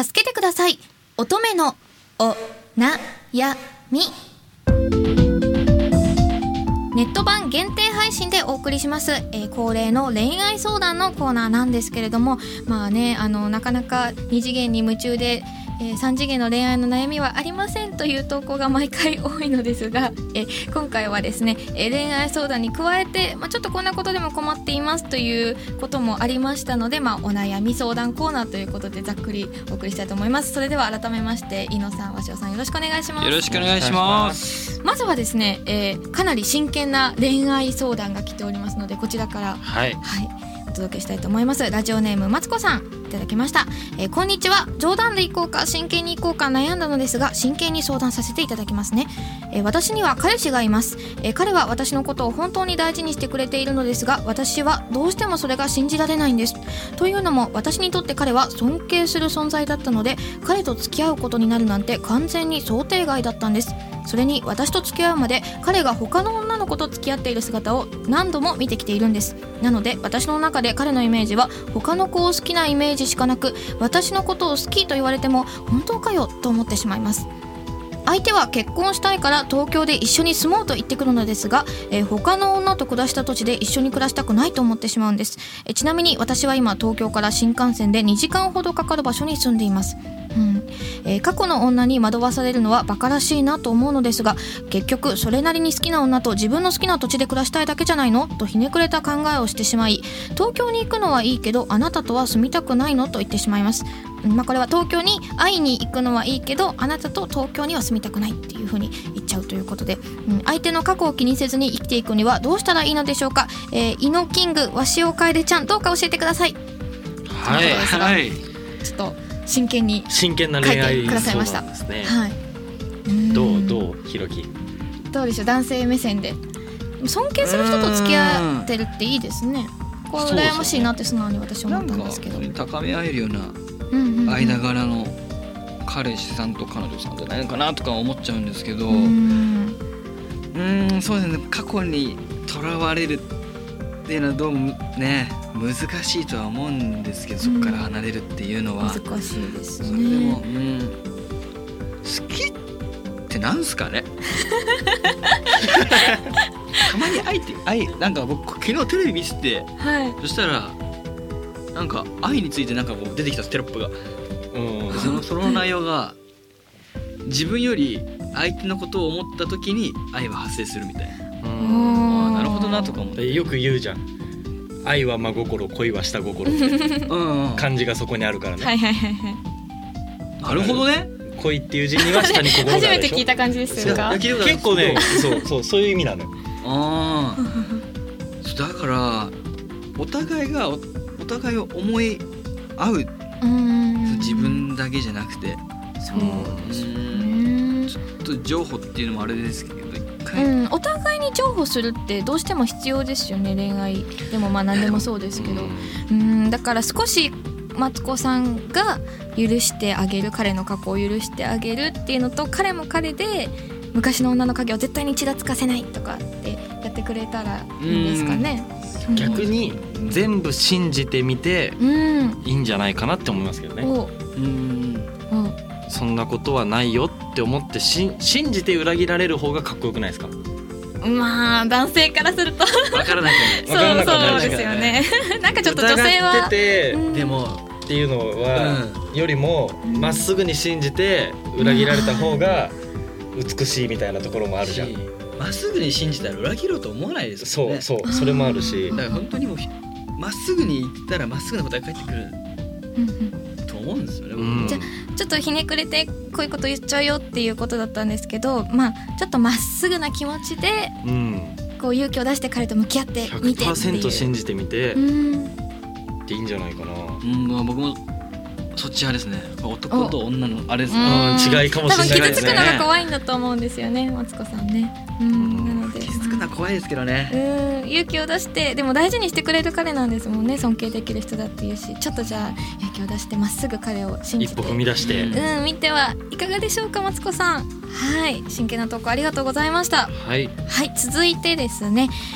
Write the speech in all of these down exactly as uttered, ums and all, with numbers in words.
助けてください、乙女のおなやみ。ネット版限定配信でお送りします、えー、恒例の恋愛相談のコーナーなんですけれども、まあね、あのなかなかに次元に夢中で、えー、さん次元の恋愛の悩みはありませんという投稿が毎回多いのですが、えー、今回はですね、えー、恋愛相談に加えて、まあ、ちょっとこんなことでも困っていますということもありましたので、まあ、お悩み相談コーナーということでざっくりお送りしたいと思います。それでは改めまして井野さん、鷲尾さん、よろしくお願いします。 よろしくお願いします。 まずはですね、えー、かなり真剣な恋愛相談が来ておりますので、こちらから、 はいはい、お届けしたいと思います。ラジオネームマツコさん、いただきました。えー、こんにちは。冗談でいこうか真剣にいこうか悩んだのですが、真剣に相談させていただきますね。えー、私には彼氏がいます。えー、彼は私のことを本当に大事にしてくれているのですが、私はどうしてもそれが信じられないんです。というのも、私にとって彼は尊敬する存在だったので、彼と付き合うことになるなんて完全に想定外だったんです。それに私と付き合うまで彼が他の女の子と付き合っている姿を何度も見てきているんです。なので私の中で彼のイメージは他の子を好きなイメージしかなく、私のことを好きと言われても本当かよと思ってしまいます。相手は結婚したいから東京で一緒に住もうと言ってくるのですが、えー、他の女と暮らした土地で一緒に暮らしたくないと思ってしまうんです。えー、ちなみに私は今東京から新幹線でにじかんほどかかる場所に住んでいます。うんえー、過去の女に惑わされるのはバカらしいなと思うのですが、結局それなりに好きな女と自分の好きな土地で暮らしたいだけじゃないのとひねくれた考えをしてしまい、東京に行くのはいいけどあなたとは住みたくないのと言ってしまいます。まあ、これは東京に会いに行くのはいいけどあなたと東京には住みたくないっていう風に言っちゃうということで、うん、相手の過去を気にせずに生きていくにはどうしたらいいのでしょうか。えー、イノキング鷲尾楓ちゃん、どうか教えてください。 はいはい、 ちょっと真剣に真剣な恋愛相談ですね。 はい、 どうどうひろき、 どうでしょう、男性目線で尊敬する人と付き合ってるっていいですね。これ羨ましいなって素直に私は思ったんですけど、 なんか高め合えるような間柄の彼氏さんと彼女さんじゃないのかなとか思っちゃうんですけど、うーんうーんそうですね、過去にとらわれるっていうのはどうもね難しいとは思うんですけど、そこから離れるっていうのは難しいですね。 それでも、うん、好きってなんすかねたまに愛って愛なんか僕昨日テレビ見てて、はい、そしたらなんか愛についてなんかこう出てきたテロップが、うん、そのその内容が自分より相手のことを思った時に愛は発生するみたいな。あ、なるほどなとか思って、 よく言うじゃん、愛は真心恋は下心って漢字がそこにあるからね。 はいはいはいはい。 なるほどね。 恋っていう字には下に心があるでしょ。 初めて聞いた感じですか。 結構ね、そうそうそういう意味なのよ。 ああだからお互いが お, お互いを思い合う、うん、自分だけじゃなくて、そうですね、ちょっと情報っていうのもあれですけど、一回、 うん、お互いに情報するってどうしても必要ですよね。恋愛でもまあ何でもそうですけど、うん、だから少しマツコさんが許してあげる、彼の過去を許してあげるっていうのと、彼も彼で昔の女の影を絶対にちらつかせないとかってやってくれたらいいんですかね。 逆に全部信じてみていいんじゃないかなって思いますけどね。うん、そんなことはないよって思ってし信じて裏切られる方がかっこよくないですか。 まあ男性からすると分からないそうそうですよねなんかちょっと女性は疑ってて、うん、でもっていうのは、うん、よりもまっすぐに信じて裏切られた方が美しいみたいなところもあるじゃん。 まっすぐに信じたら裏切ろうと思わないですよね。 そうそう、それもあるし、 だから本当にもうまっすぐに言ったらまっすぐな答えが返ってくると思うんですよね。うん、 じゃあちょっとひねくれてこういうこと言っちゃうよっていうことだったんですけど、まあちょっとまっすぐな気持ちで、うん、こう勇気を出して彼と向き合ってみてっていうひゃくパーセント 信じてみて、うん、っていいんじゃないかな。 うん、まあ、僕もそっち派ですね。男と女のあれですね、 うん、違いかもしれないですね。 多分傷つくのが怖いんだと思うんですよね、マツコさんね。うん、なので傷つくのは怖いですけどね。 うん、勇気を出して、でも大事にしてくれる彼なんですもんね。尊敬できる人だっていうし、ちょっとじゃあ勇気を出してまっすぐ彼を信じて一歩踏み出して、 うん、見てはいかがでしょうか、マツコさん。はい、真剣な投稿ありがとうございました。 はい、 はい、続いてですね、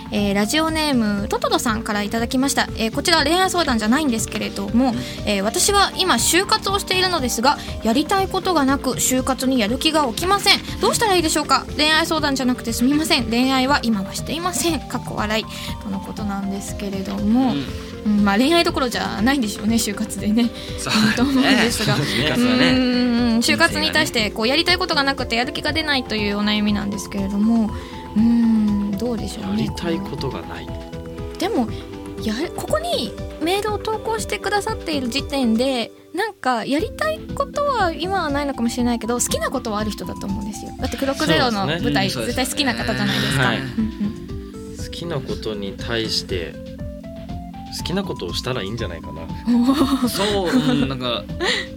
えー、ラジオネームトトロさんからいただきました。えー、こちら恋愛相談じゃないんですけれども、えー、私は今就活をしているのですが、やりたいことがなく就活にやる気が起きません。どうしたらいいでしょうか。恋愛相談じゃなくてすみません。恋愛は今はしていません。かっこ笑いとのことなんですけれども、うんうん、まあ、恋愛どころじゃないんでしょうね、就活でね。そうと思うんですが、就活に対してこうやりたいことがなくてやる気が出ないというお悩みなんですけれども、うーん、どうでしょうね。 やりたいことがない。 でもやここにメールを投稿してくださっている時点で、なんかやりたいことは今はないのかもしれないけど、好きなことはある人だと思うんですよ。だってクロックゼロの舞台、ね、絶対好きな方じゃないですか、はい、 好きなことに対して好きなことをしたらいいんじゃないかな。 そう、うん、なんか、うん、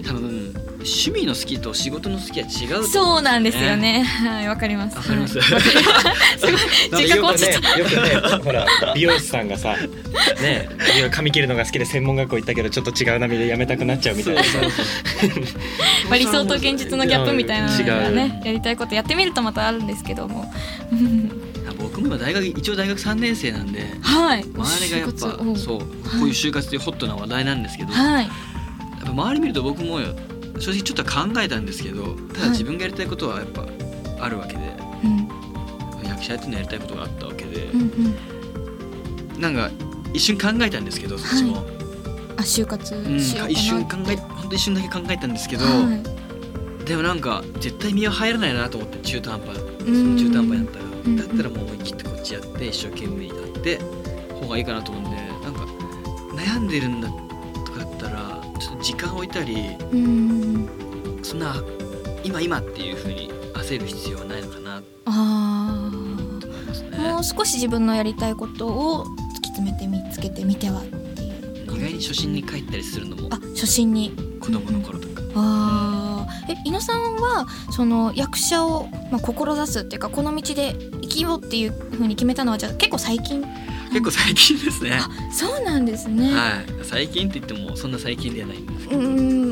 多分趣味の好きと仕事の好きは違うと思うんですよね。 そうなんですよね。はい、わかります。 わかります。 すごい自覚落ちた。 よくね、よくね、ほら美容師さんがさ、ね、髪切るのが好きで専門学校行ったけどちょっと違う波でやめたくなっちゃうみたいな。 まあ理想と現実のギャップみたいなのがね、やりたいことやってみるとまたあるんですけども。 僕も今大学一応大学さんねん生なんで、 はい、 周りがやっぱそう、こういう就活というホットな話題なんですけど、 はい、 やっぱ周り見ると僕も正直ちょっと考えたんですけど、ただ自分がやりたいことはやっぱあるわけで、はい、役者やってのやりたいことがあったわけで、うんうん、なんか一瞬考えたんですけど、そっちも、はい、 あ、就活しようかな、うん、 一瞬考え本当一瞬だけ考えたんですけど、はい、でもなんか絶対身は入らないなと思って、中途半端その中途半端になったら、うん、だったらもう思い切ってこっちやって一生懸命やって方がいいかなと思うんで、なんか悩んでるんだとかだったらちょっと時間置いたり、うん、そんな今今っていう風に焦る必要はないのかなと思いますね。 もう少し自分のやりたいことを突き詰めて見つけてみてはっていう。 意外に初心に帰ったりするのも、 あ、初心に子供の頃とか、 うん、あえ井野さんはその役者を、まあ、志すっていうかこの道で生きようっていう風に決めたのはじゃあ結構最近？ 結構最近ですね。 あ、そうなんですね。 はい、最近って言ってもそんな最近ではないんですけど、 うん、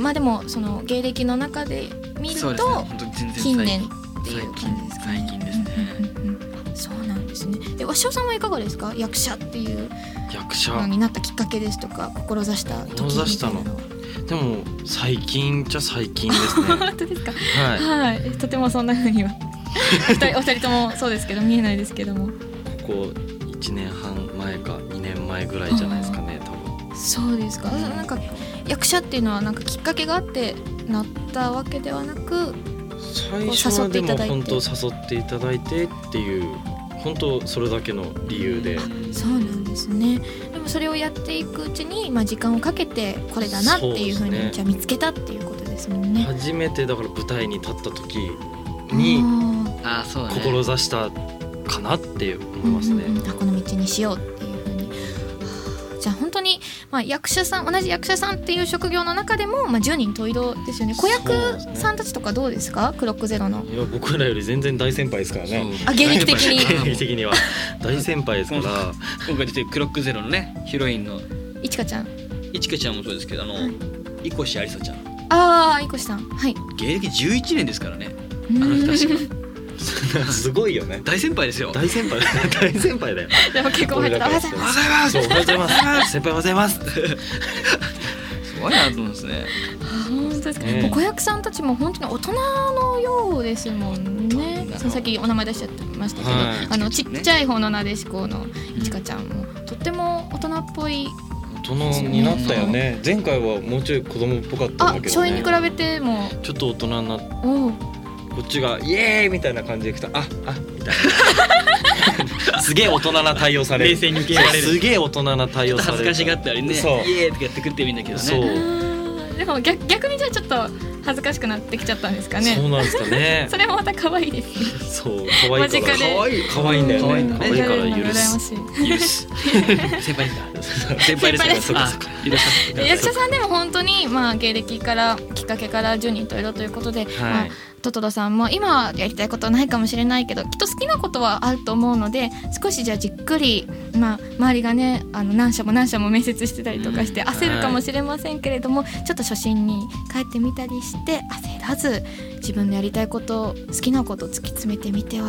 まあでもその芸歴の中で見ると、ね、近年っていう感じですかね。 最近ですね、 うんうんうん、そうなんですね。え、わしおさんはいかがですか？役者っていう役者のになったきっかけですとか志した時みたいなのは。 でも最近じゃ最近ですね。 本当ですか？ はい、 はい、とてもそんな風にはお二人、お二人ともそうですけど見えないですけども、 ここいちねんはん前かにねんまえぐらいじゃないですかね、多分。 そうですか。なんか役者っていうのはなんかきっかけがあってなったわけではなく、 最初はでも本当誘っていただいてっていう本当それだけの理由で。 そうなんですね。でもそれをやっていくうちに、まあ、時間をかけてこれだなっていうふうに、ね、じゃあ見つけたっていうことですもんね。 初めてだから舞台に立った時にああ、そうだね、 志したかなって思いますね、 うんうんうん、この道にしようっていうふうに。じゃあ本当に、まあ、役者さん同じ役者さんっていう職業の中でも、まあ、じゅうにん十色ですよね。子役さんたちとかどうですか？クロックゼロの。 いや、僕らより全然大先輩ですからね。 あ、芸歴的に芸歴的には大先輩ですから今回出てるクロックゼロのねヒロインのいちかちゃんいちかちゃんもそうですけど、あの、はい、井越ありさちゃん、 ああ、井越さん、はい、 芸歴じゅういちねんですからね。あの人確かすごいよね。 大先輩ですよ。 大先輩大先輩だよ。 でも結構入ってた。おはようございます。 おはようございます。先輩おはようございます。 すごいなと思うんですね。 本当ですか。ね、子役さんたちも本当に大人のようですもんね。その先お名前出しちゃってましたけど、はい、あのちっちゃい方のなでしこのいちかちゃんもとっても大人っぽい。 大人になったよね。前回はもうちょい子供っぽかったんだけどね。 あ、初演に比べてもちょっと大人になって。こっちがイエーイみたいな感じで来た、ああみたいなすげえ大人な対応される、 冷静に受け入れられる、 すげえ大人な対応される、 恥ずかしがったりね、 そうイエーイとかやってくってもいいんだけどね。 そうでも 逆, 逆にじゃあちょっと恥ずかしくなってきちゃったんですかね。 そうなんですかね。 それもまた可愛いですね。 そう可愛いから可愛い可愛いんだよね。可愛いんだね。可愛いから許す許す先輩ですか？先輩ですから。そうか許す。 役者さんでも本当にまあ芸歴からきっかけからじゅうにん十色ということで、はい、まあトトロさんも今はやりたいことはないかもしれないけどきっと好きなことはあると思うので、少しじゃあじっくり、まあ、周りがねあの何社も何社も面接してたりとかして焦るかもしれませんけれども、はい、ちょっと初心に帰ってみたりして焦らず自分のやりたいこと好きなことを突き詰めてみては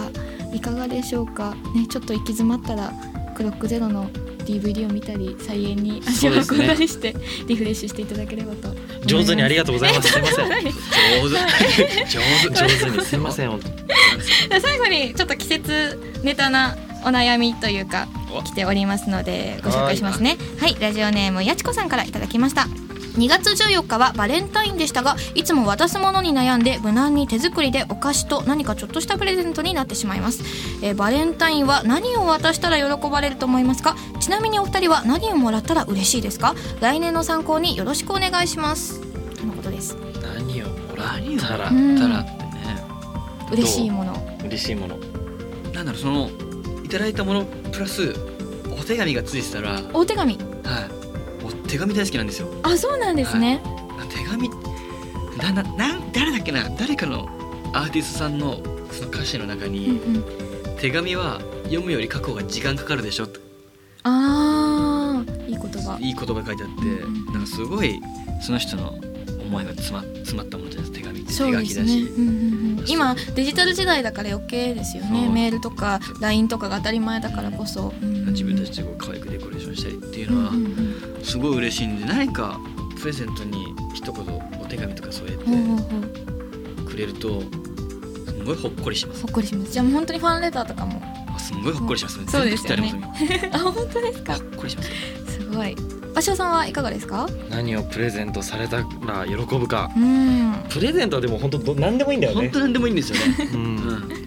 いかがでしょうかね。ちょっと行き詰まったらクロックゼロの ディーブイディー を見たり菜園に足を運んだりしてリフレッシュしていただければと。 上手にありがとうございます。すいません。上手上手上手にすいません。 最後にちょっと季節ネタなお悩みというか来ておりますのでご紹介しますね。はい、ラジオネームやちこさんからいただきました。にがつじゅうよっかはバレンタインでしたが、いつも渡すものに悩んで無難に手作りでお菓子と何かちょっとしたプレゼントになってしまいます。えー、バレンタインは何を渡したら喜ばれると思いますか？ちなみにお二人は何をもらったら嬉しいですか？来年の参考によろしくお願いしますとのことです。 何をもらったらうんたらってね、 嬉しいもの嬉しいものなんだろう、そのいただいたものプラスお手紙がついてたら、 お手紙。 はい、お手紙大好きなんですよ。 あ、そうなんですね。 はい、手紙なななん誰だっけな、誰かのアーティストさんのその歌詞の中に、 うんうん、 手紙は読むより書く方が時間かかるでしょって、 あー、いい言葉いい言葉書いてあって、 うん、 なんかすごいその人の思いが詰ま詰まったものじゃないですか。手紙って手そう書きだし、 ですね、うんうんうん、今デジタル時代だから余計ですよね。メールとか ライン とかが当たり前だからこそ、うん、 自分たちでこう可愛くデコレーションしたりっていうのはうんうんうん、 すごい嬉しいんで、何かプレゼントに一言お手紙とか添えてほうほうほう、 くれるとすごいほっこりします。 ほっこりします。じゃあもう本当にファンレターとかも。 あ、すごいほっこりしますね。 そうですよね。 全部切ってありますあ、本当ですか。 ほっこりします。 すごい。芭蕉さんはいかがですか？ 何をプレゼントされたら喜ぶか。 うん、 プレゼントはでも本当ど何でもいいんだよね。 本当なんでもいいんですよね。 うん、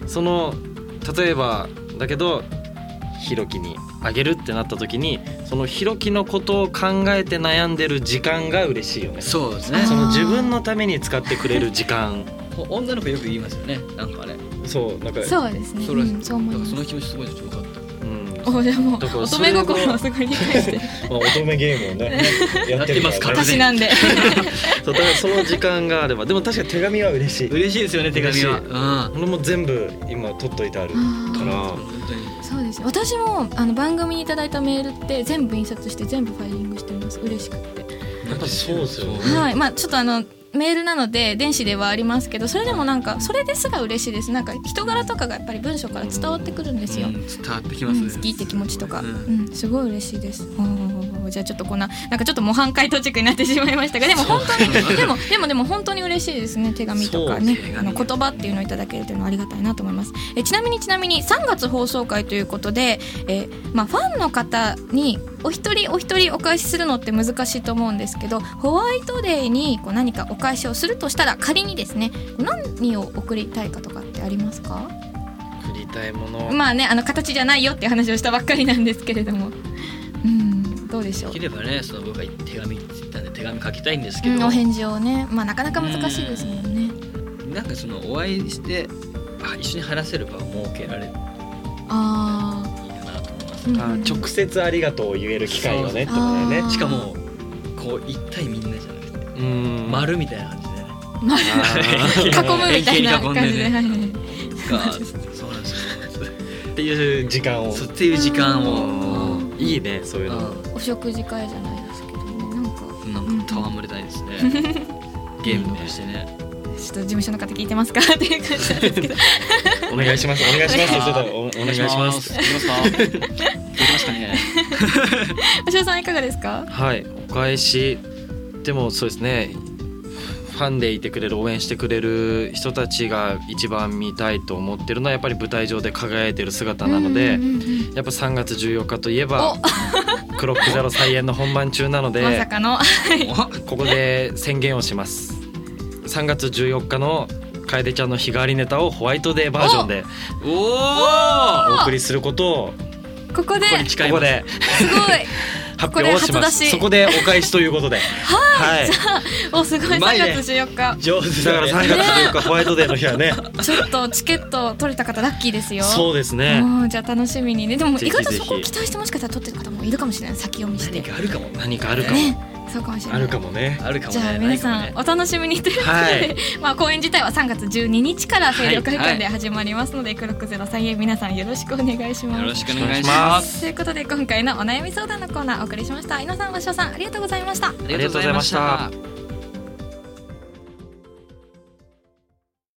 その例えばだけどひろきにあげるってなった時に、そのひろきのことを考えて悩んでる時間が嬉しいよね。 そうですね。 その自分のために使ってくれる時間。 女の子よく言いますよね。なんかあれ。 そうなんかそうですね。 それ、 うん、そう思います。 その気持ちすごい分かった。 お、じゃあもう乙女心をすごい理解してまあ乙女ゲームをねやってますから、 私なんでそうだからその時間があれば。でも確かに手紙は嬉しい。 嬉しいですよね、手紙は。 俺も全部今取っといてあるから。 そうです。私もあの番組にいただいたメールって全部印刷して全部ファイリングしてます。嬉しくって。 やっぱそうですよね。 はい、まあちょっとあのメールなので電子ではありますけど、それでもなんかそれですら嬉しいです。なんか人柄とかがやっぱり文章から伝わってくるんですよ。 うん、伝わってきますね、 うん、好きって気持ちとか、 うんうん、すごい嬉しいです。おじゃあちょっとこんななんかちょっと模範解答チェックになってしまいましたが、でも本当にでもでもでも本当に嬉しいですね。手紙とかね、あの言葉っていうのをいただけるというのはありがたいなと思います。えちなみにちなみにさんがつ放送回ということで、えまあファンの方にお一人お一人お返しするのって難しいと思うんですけど、ホワイトデーにこう何かお返しをするとしたら、仮にですね何を送りたいかとかってありますか？ 送りたいもの、 まあね、あの形じゃないよっていう話をしたばっかりなんですけれども、うん、どうでしょう。 できればね、その僕が手紙って言ったんで手紙書きたいんですけど、うん、 お返事をね、まあなかなか難しいですもんね。 んなんかそのお会いしてあ一緒に話せる場を設けられる、 あいいかなと思います、 うん、 あ直接ありがとうを言える機会をねってことだよね。 しかもこう一対みんなじゃなくて、うん、丸みたいな感じでね、 囲むみたいな感じで、はいそうなんですよっていう時間をそうっていう時間をいいね、そういうの。 お食事会じゃないですけどね、なんかなんか戯れたいですねゲームとしてね。 ちょっと事務所の方聞いてますかっていう感じなんですけどお願いします、お願いします。ちょっとお願いします。 聞きますか聞きますかね。 鷲尾さんいかがですか？ はい、お返しでもそうですね、ファンでいてくれる、応援してくれる人たちが一番見たいと思ってるのはやっぱり舞台上で輝いてる姿なので、やっぱさんがつじゅうよっかといえばクロックゼロ再演の本番中なので、 まさかのここで宣言をします。さんがつじゅうよっかの楓ちゃんの日替わりネタをホワイトデーバージョンでお送りすることをここでここですごい発表をします。そこでお返しということではい、じゃあおすごい、さんがつじゅうよっか上手だからさんがつじゅうよっかホワイトデーの日はねちょっとチケット取れた方ラッキーですよ。 そうですね。 じゃあ楽しみにね。でも意外とそこを期待してもしかしたら取ってる方もいるかもしれない。先読みして何かあるかも、 何かあるかも、 ね、そうかもしれない。 あるかもね。 あるかもね。 じゃあ皆さんお楽しみにということで、はい、まあ公演自体はさんがつじゅうににちから清涼会館で始まりますので、はいはい、クロックゼロ再演皆さんよろしくお願いします。 よろしくお願いします。 ということで今回のお悩み相談のコーナーお送りしました。井野さん、鷲尾さんありがとうございました。ありがとうございました。